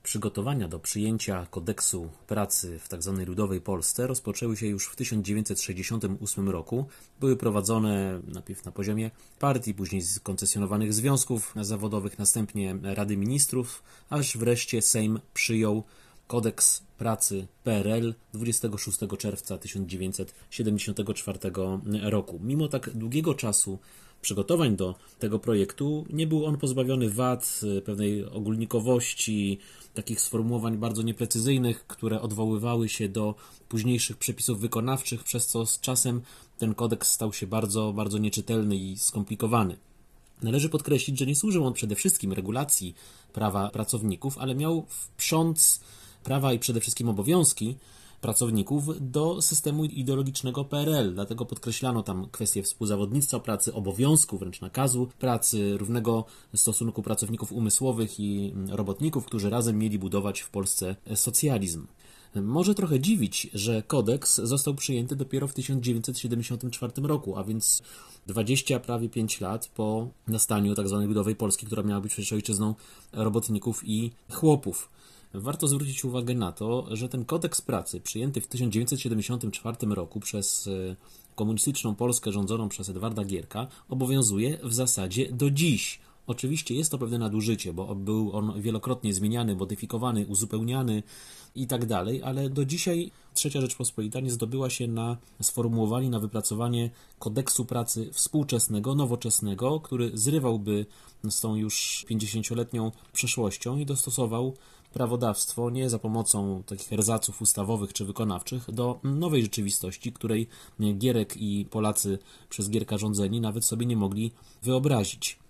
Przygotowania do przyjęcia kodeksu pracy w tzw. Ludowej Polsce rozpoczęły się już w 1968 roku. Były prowadzone najpierw na poziomie partii, później koncesjonowanych związków zawodowych, następnie Rady Ministrów, aż wreszcie Sejm przyjął kodeks pracy PRL 26 czerwca 1974 roku. Mimo tak długiego czasu przygotowań do tego projektu nie był on pozbawiony wad, pewnej ogólnikowości, takich sformułowań bardzo nieprecyzyjnych, które odwoływały się do późniejszych przepisów wykonawczych, przez co z czasem ten kodeks stał się bardzo, bardzo nieczytelny i skomplikowany. Należy podkreślić, że nie służył on przede wszystkim regulacji prawa pracowników, ale miał wprząc prawa i przede wszystkim obowiązki pracowników do systemu ideologicznego PRL. Dlatego podkreślano tam kwestie współzawodnictwa pracy, obowiązku, wręcz nakazu pracy, równego stosunku pracowników umysłowych i robotników, którzy razem mieli budować w Polsce socjalizm. Może trochę dziwić, że kodeks został przyjęty dopiero w 1974 roku, a więc prawie 5 lat po nastaniu tzw. Ludowej Polski, która miała być przecież ojczyzną robotników i chłopów. Warto zwrócić uwagę na to, że ten kodeks pracy przyjęty w 1974 roku przez komunistyczną Polskę rządzoną przez Edwarda Gierka obowiązuje w zasadzie do dziś. Oczywiście jest to pewne nadużycie, bo był on wielokrotnie zmieniany, modyfikowany, uzupełniany i tak dalej, ale do dzisiaj Trzecia Rzeczpospolita nie zdobyła się na sformułowanie, na wypracowanie kodeksu pracy współczesnego, nowoczesnego, który zrywałby z tą już 50-letnią przeszłością i dostosował prawodawstwo nie za pomocą takich erzaców ustawowych czy wykonawczych do nowej rzeczywistości, której Gierek i Polacy przez Gierka rządzeni nawet sobie nie mogli wyobrazić.